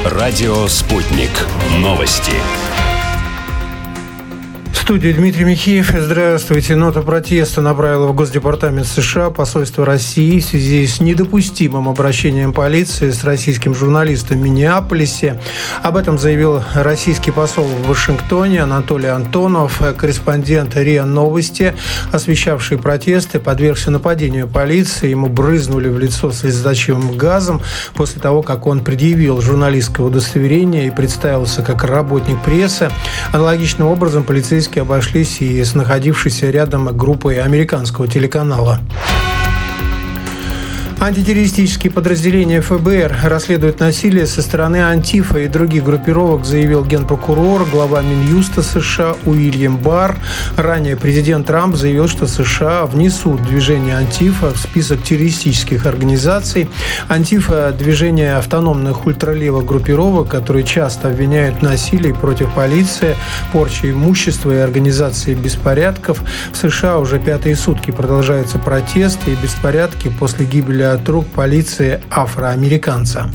Радио «Спутник». Новости. В студии Дмитрий Михеев. Здравствуйте. Нота протеста направила в Госдепартамент США посольство России в связи с недопустимым обращением полиции с российским журналистом в Миннеаполисе. Об этом заявил российский посол в Вашингтоне Анатолий Антонов. Корреспондент РИА Новости, освещавший протесты, подвергся нападению полиции. Ему брызнули в лицо слезоточивым газом после того, как он предъявил журналистское удостоверение и представился как работник прессы. Аналогичным образом полицейские обошлись и с находившейся рядом группой американского телеканала. Антитеррористические подразделения ФБР расследуют насилие со стороны Антифа и других группировок, заявил генпрокурор, глава Минюста США Уильям Барр. Ранее президент Трамп заявил, что США внесут движение Антифа в список террористических организаций. Антифа – движение автономных ультралевых группировок, которые часто обвиняют в насилии против полиции, порче имущества и организации беспорядков. В США уже 5-е сутки продолжаются протесты и беспорядки после гибели от рук полиции афроамериканца.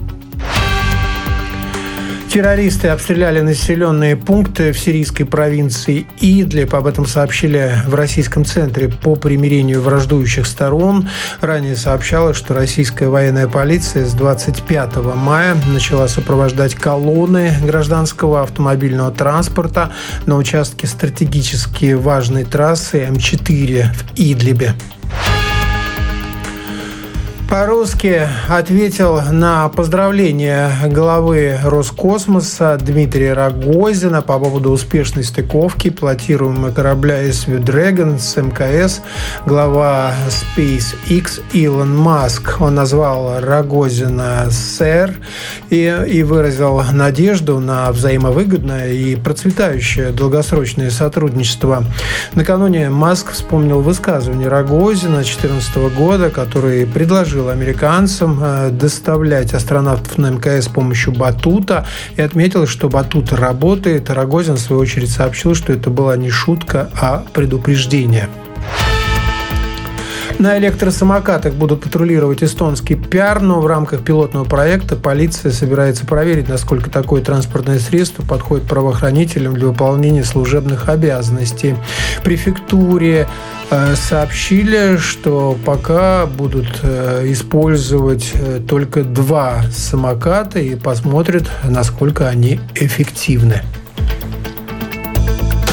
Террористы обстреляли населенные пункты в сирийской провинции Идлиб. Об этом сообщили в российском центре по примирению враждующих сторон. Ранее сообщалось, что российская военная полиция с 25 мая начала сопровождать колонны гражданского автомобильного транспорта на участке стратегически важной трассы М4 в Идлибе. По-русски ответил на поздравления главы Роскосмоса Дмитрия Рогозина по поводу успешной стыковки пилотируемого корабля SV Dragon с МКС глава SpaceX Илон Маск. Он назвал Рогозина «сэр» и выразил надежду на взаимовыгодное и процветающее долгосрочное сотрудничество. Накануне Маск вспомнил высказывание Рогозина 2014 года, который предложил американцам доставлять астронавтов на МКС с помощью батута, и отметил, что батут работает. Рогозин, в свою очередь, сообщил, что это была не шутка, а предупреждение. На электросамокатах будут патрулировать эстонский Пярну. В рамках пилотного проекта полиция собирается проверить, насколько такое транспортное средство подходит правоохранителям для выполнения служебных обязанностей. В префектуре сообщили, что пока будут использовать только 2 самоката и посмотрят, насколько они эффективны.